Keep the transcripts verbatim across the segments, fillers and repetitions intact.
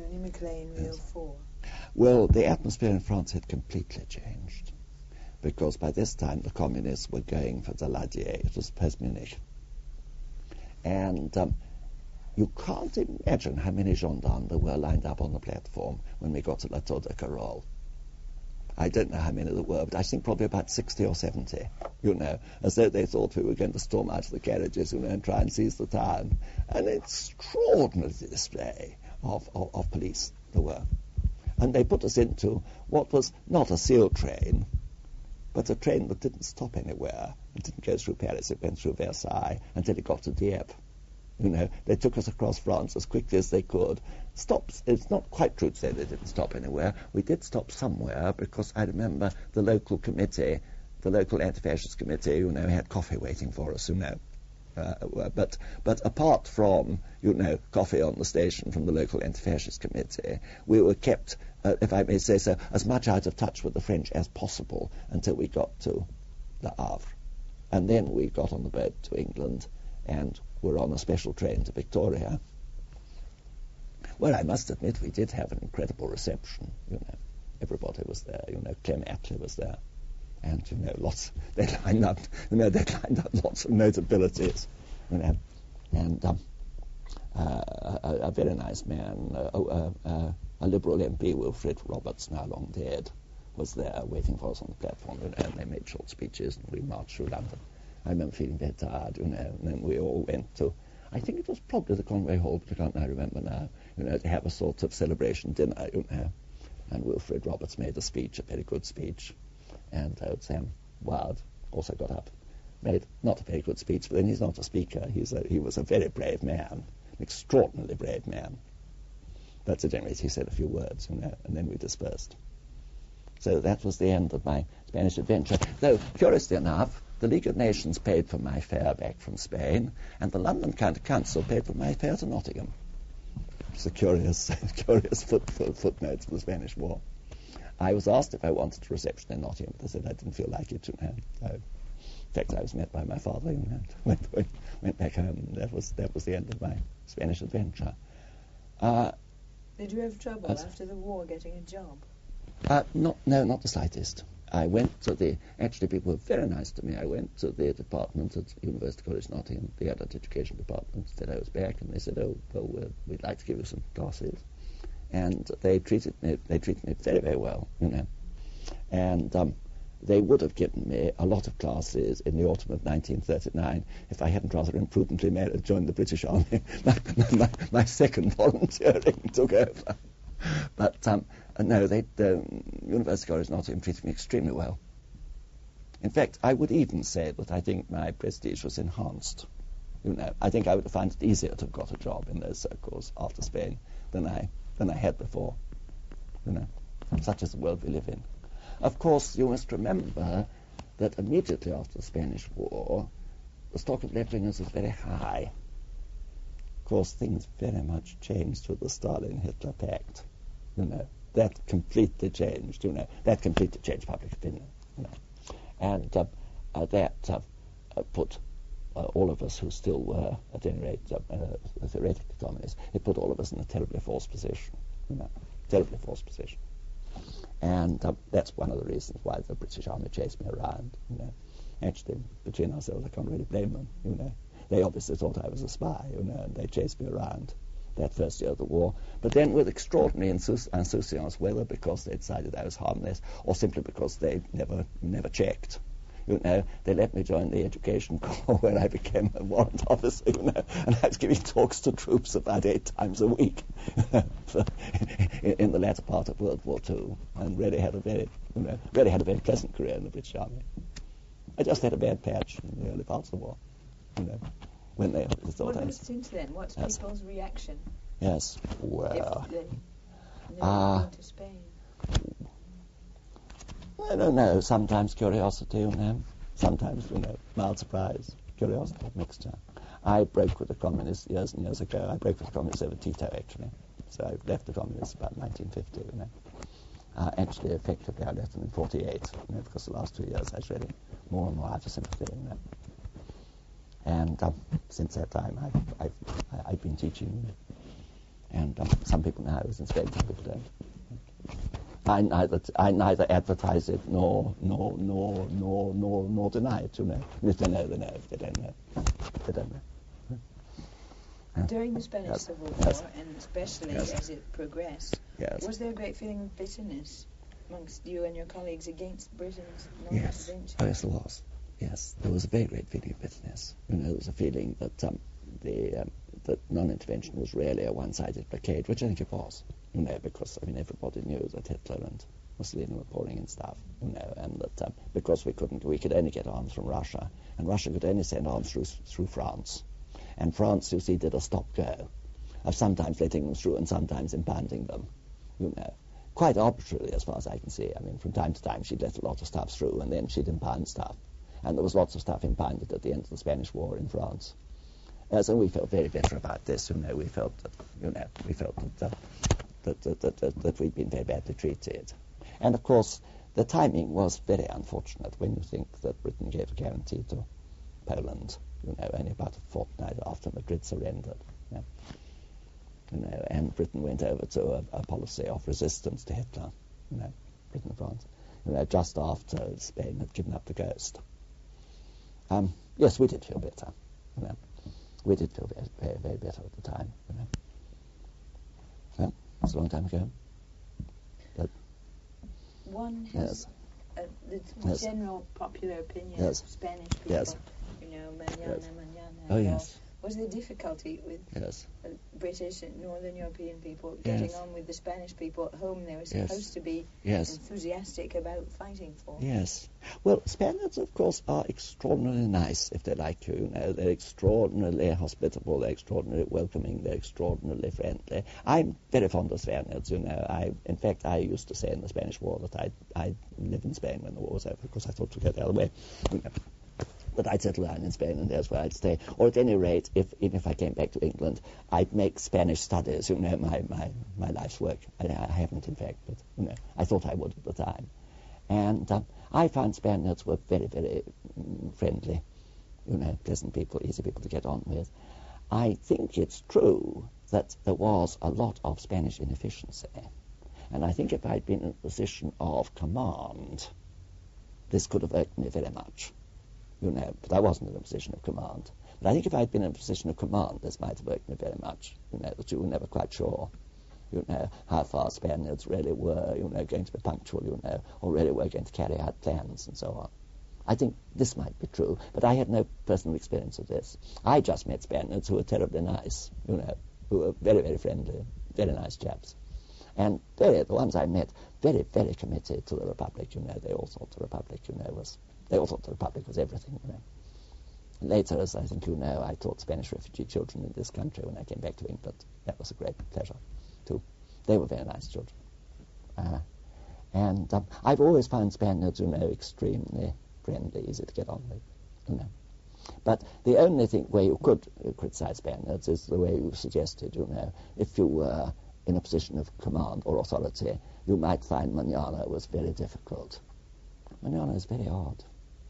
Tony McLean, Reel Yes. four. Well, the atmosphere in France had completely changed, because by this time the communists were going for Daladier. It was post-Munich. And um, you can't imagine how many gendarmes there were lined up on the platform when we got to La Tour de Carol. I don't know how many there were, but I think probably about sixty or seventy, you know, as though they thought we were going to storm out of the carriages, you know, and try and seize the town. An extraordinary display of, of, of police there were. And they put us into what was not a seal train, but a train that didn't stop anywhere. It didn't go through Paris, it went through Versailles until it got to Dieppe. You know, they took us across France as quickly as they could. Stops, it's not quite true to say they didn't stop anywhere. We did stop somewhere because I remember the local committee, the local anti-fascist committee, you know, had coffee waiting for us, you know. Uh, but but apart from, you know, coffee on the station from the local anti-fascist committee, we were kept, uh, if I may say so, as much out of touch with the French as possible until we got to Le Havre. And then we got on the boat to England and were on a special train to Victoria. Well, I must admit we did have an incredible reception, you know. Everybody was there, you know, Clem Attlee was there. And, you know, lots, they lined up, you know, they lined up lots of notabilities, you know. And um, uh, a, a very nice man, uh, uh, uh, a Liberal M P, Wilfred Roberts, now long dead, was there waiting for us on the platform, you know, and they made short speeches and we marched through London. I remember feeling very tired, you know, and then we all went to, I think it was probably the Conway Hall, but I can't now remember now, you know, to have a sort of celebration dinner, you know. And Wilfred Roberts made a speech, a very good speech. And uh, Sam Wilde also got up, made not a very good speech, but then he's not a speaker. He's a, he was a very brave man, an extraordinarily brave man. But at any rate, he said a few words, you know, and then we dispersed. So that was the end of my Spanish adventure. Though, curiously enough, the League of Nations paid for my fare back from Spain, and the London County Council paid for my fare to Nottingham. It's a curious, curious foot, foot, footnote to the Spanish War. I was asked if I wanted a reception in Nottingham, but I said I didn't feel like it. You know. So, in fact, I was met by my father and went, went, went back home. That was that was the end of my Spanish adventure. Uh, Did you have trouble after the war getting a job? Uh, not, no, not the slightest. I went to the, actually people were very nice to me. I went to the department at University College Nottingham, the adult education department, said I was back, and they said, oh, well, uh, we'd like to give you some classes. And they treated me, they treated me very, very well, you know. And um, they would have given me a lot of classes in the autumn of nineteen thirty-nine if I hadn't rather imprudently made, joined the British Army. my, my, my second volunteering took over. But um, no, they, the University College Nottingham treated me extremely well. In fact, I would even say that I think my prestige was enhanced. You know, I think I would have found it easier to have got a job in those circles after Spain than I than I had before. You know, such is the world we live in. Of course, you must remember that immediately after the Spanish War, the stock of left-wingers was very high. Of course, things very much changed with the Stalin-Hitler pact. You know, that completely changed. You know, that completely changed public opinion. You know, and uh, uh, that uh, uh, put uh, all of us who still were, at any rate, uh, uh, theoretically communists, it put all of us in a terribly false position. You know, terribly false position. And uh, that's one of the reasons why the British Army chased me around. You know, actually, between ourselves, I can't really blame them. You know, they obviously thought I was a spy. You know, and they chased me around that first year of the war, but then with extraordinary insouciance, whether because they decided I was harmless or simply because they never never checked. You know, they let me join the education corps where I became a warrant officer, you know, and I was giving talks to troops about eight times a week in, in the latter part of World War Two, and really had a very, you know, really had a very pleasant career in the British Army. I just had a bad patch in the early parts of the war, you know. When they thought what was since then? What's yes. people's reaction? Yes, well, if they never uh, been to Spain. I don't know. Sometimes curiosity, you know. Sometimes, you know, mild surprise, curiosity, mixture. I broke with the communists years and years ago. I broke with the communists over Tito, actually. So I left the communists about nineteen fifty, you know. Uh, actually, effectively, I left them in forty-eight, you know, because the last two years I was really more and more out of sympathy, you know. And um, since that time, I've, I've, I've been teaching And um, some people know I was in Spain, some people don't. I neither I neither advertise it nor nor nor nor nor nor deny it. You know, if they know, they know. If they don't know, they don't know. During the Spanish Yes. Civil War, Yes. and especially Yes. as it progressed, Yes. was there a great feeling of bitterness amongst you and your colleagues against Britain's Yes. non-intervention? Oh, yes, there was. Yes, there was a very great feeling of bitterness. You know, there was a feeling that um, the um, that non-intervention was really a one-sided blockade, which I think it was. You know, because I mean everybody knew that Hitler and Mussolini were pouring in stuff. You know, and that um, because we couldn't, we could only get arms from Russia, and Russia could only send arms through through France, and France, you see, did a stop-go of sometimes letting them through and sometimes impounding them. You know, quite arbitrarily as far as I can see. I mean, from time to time she'd let a lot of stuff through, and then she'd impound stuff. And there was lots of stuff impounded at the end of the Spanish War in France. Uh, so we felt very bitter about this. You know, we felt that, you know, we felt that, uh, that, that, that, that, that we'd been very badly treated. And of course, the timing was very unfortunate when you think that Britain gave a guarantee to Poland, you know, only about a fortnight after Madrid surrendered. Yeah. You know, and Britain went over to a, a policy of resistance to Hitler, you know, Britain and France, you know, just after Spain had given up the ghost. Um, yes, we did feel better, you know. We did feel very, very, very better at the time, you know. So, it's a long time ago. But, One has yes, uh, the Yes. general popular opinion Yes. of Spanish people, Yes. you know, mañana, Yes. mañana. Oh, and yes. all. Was there difficulty with yes, uh, British and Northern European people getting Yes. on with the Spanish people at home they were Yes. supposed to be yes. enthusiastic about fighting for? Yes. Well, Spaniards, of course, are extraordinarily nice if they like you. You know, they're extraordinarily hospitable, they're extraordinarily welcoming, they're extraordinarily friendly. I'm very fond of Spaniards, you know. I, in fact, I used to say in the Spanish War that I'd, I'd live in Spain when the war was over, because I thought to go the other way. You know. But I'd settle down in Spain, and there's where I'd stay. Or at any rate, if even if I came back to England, I'd make Spanish studies, you know, my, my, my life's work. I, I haven't, in fact, but, you know, I thought I would at the time. And um, I found Spaniards were very, very mm, friendly, you know, pleasant people, easy people to get on with. I think it's true that there was a lot of Spanish inefficiency. And I think if I'd been in a position of command, this could have irked me very much. You know, but I wasn't in a position of command. But I think if I'd been in a position of command, this might have worked me very much. You know, that you were never quite sure, you know, how far Spaniards really were, you know, going to be punctual, you know, or really were going to carry out plans and so on. I think this might be true, but I had no personal experience of this. I just met Spaniards who were terribly nice, you know, who were very, very friendly, very nice chaps. And very, the ones I met, very, very committed to the Republic, you know, they all thought the Republic, you know, was... They all thought the Republic was everything, you know. Later, as I think you know, I taught Spanish refugee children in this country when I came back to England. That was a great pleasure, too. They were very nice children. Uh, and um, I've always found Spaniards, you know, extremely friendly, easy to get on with, you know. But the only thing where you could uh, criticize Spaniards is the way you suggested, you know. If you were in a position of command or authority, you might find mañana was very difficult. Mañana is very odd.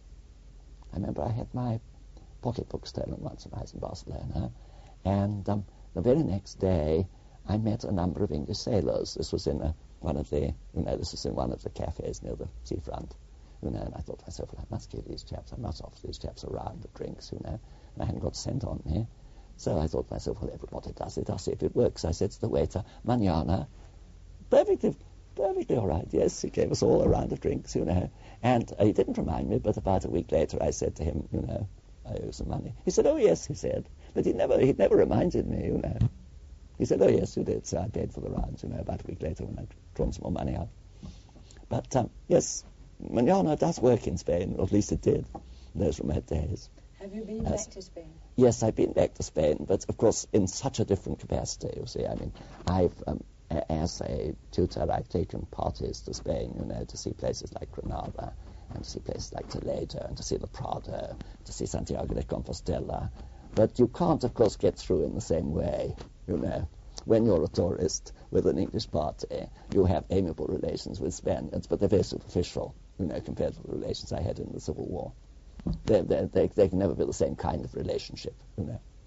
I remember I had my pocketbook stolen once when I was in Barcelona, and um, the very next day I met a number of English sailors. This was in a, one of the, you know, this was in one of the cafes near the seafront, you know, and I thought to myself, well, I must give these chaps, I must offer these chaps a round of drinks, you know, and I hadn't got a cent on me. So I thought to myself, well, everybody does it, I'll see if it works. I said to the waiter, mañana, perfectly, perfectly all right, yes, he gave us all a round of drinks, you know. And uh, he didn't remind me, but about a week later I said to him, you know, I owe some money. He said, oh, yes, he said. But he never he never reminded me, you know. He said, oh, yes, you did. So I paid for the rounds, you know, about a week later when I'd drawn some more money out. But, um, yes, mañana does work in Spain, or at least it did in those remote days. Have you been Yes. back to Spain? Yes, I've been back to Spain, but, of course, in such a different capacity, you see. I mean, I've... Um, as a tutor, I've taken parties to Spain, you know, to see places like Granada, and to see places like Toledo, and to see the Prado, to see Santiago de Compostela. But you can't, of course, get through in the same way, you know. When you're a tourist with an English party, you have amiable relations with Spaniards, but they're very superficial, you know, compared to the relations I had in the Civil War. They, they, they, they can never be the same kind of relationship, you know.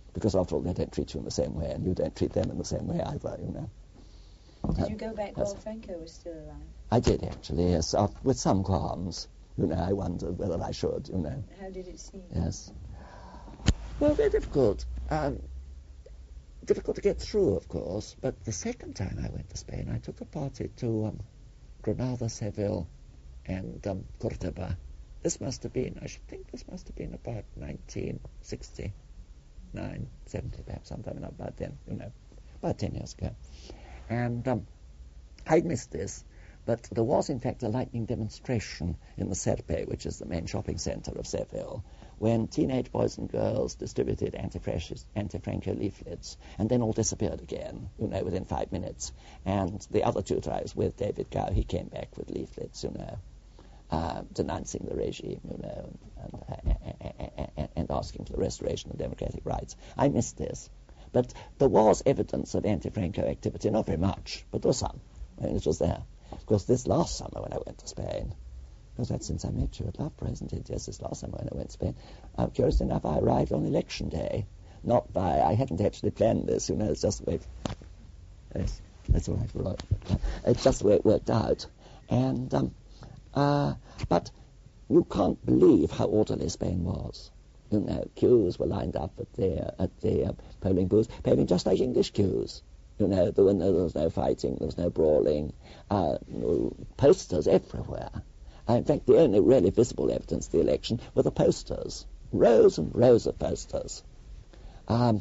because after all, they don't treat you in the same way, and you don't treat them in the same way either, you know. Did Uh, you go back yes. while Franco was still alive? I did, actually, yes, uh, with some qualms. You know, I wondered whether I should, you know. How did it seem? Yes. Well, very difficult. Um, difficult to get through, of course, but the second time I went to Spain, I took a party to um, Granada, Seville, and um, Cordoba. This must have been, I should think this must have been about nineteen sixty-nine, seventy, perhaps, sometime about then, you know, about ten years ago. And um, I missed this, but there was, in fact, a lightning demonstration in the Serpe, which is the main shopping centre of Seville, when teenage boys and girls distributed anti-Franco leaflets and then all disappeared again, you know, within five minutes. And the other tutor I was with, David Gow, he came back with leaflets, you know, uh, denouncing the regime, you know, and, and, and, and asking for the restoration of democratic rights. I missed this. But there was evidence of anti-Franco activity, not very much, but there was some. I mean, it was there. Of course, this last summer when I went to Spain, because that's since I met you at Loughborough, isn't it? Yes, this last summer when I went to Spain. Uh, curious enough, I arrived on election day. Not by, I hadn't actually planned this, you know, it's just the way, yes, that's all right, right. It's just the way it worked out. And, um, uh, but you can't believe how orderly Spain was. You know, queues were lined up at the, at the uh, polling booths, polling just like English queues. You know, there, were no, there was no fighting, there was no brawling, uh, no posters everywhere. Uh, in fact, the only really visible evidence of the election were the posters. Rows and rows of posters. Um,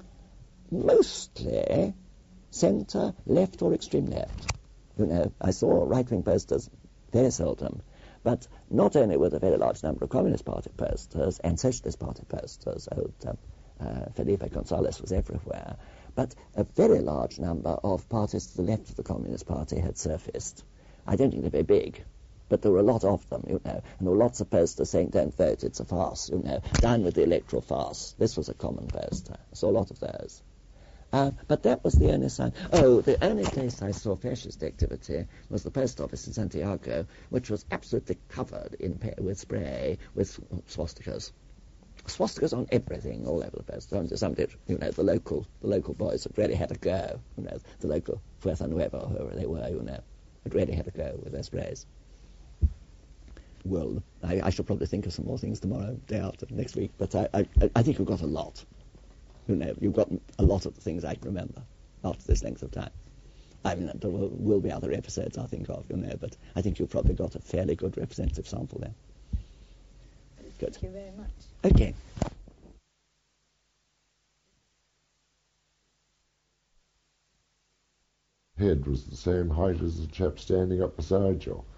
mostly centre, left or extreme left. You know, I saw right-wing posters very seldom. But not only were there a very large number of Communist Party posters and Socialist Party posters, old um, uh, Felipe González was everywhere, but a very large number of parties to the left of the Communist Party had surfaced. I don't think they're very big, but there were a lot of them, you know, and there were lots of posters saying, don't vote, it's a farce, you know, down with the electoral farce. This was a common poster. I saw a lot of those. Uh, but that was the only sign. Oh, the only place I saw fascist activity was the post office in Santiago, which was absolutely covered in pa- with spray, with swastikas. Swastikas on everything, all over the place. Somebody, you know, the local, the local boys had really had a go. You know, the local Fuerza Nueva, or whoever they were, you know, had really had a go with their sprays. Well, I, I shall probably think of some more things tomorrow, day after, next week. But I, I, I think we've got a lot. You know, you've got a lot of the things I can remember after this length of time. I mean, there will, will be other episodes I think of, you know, but I think you've probably got a fairly good representative sample there. Good. Thank you very much. Okay. Head was the same height as the chap standing up beside you.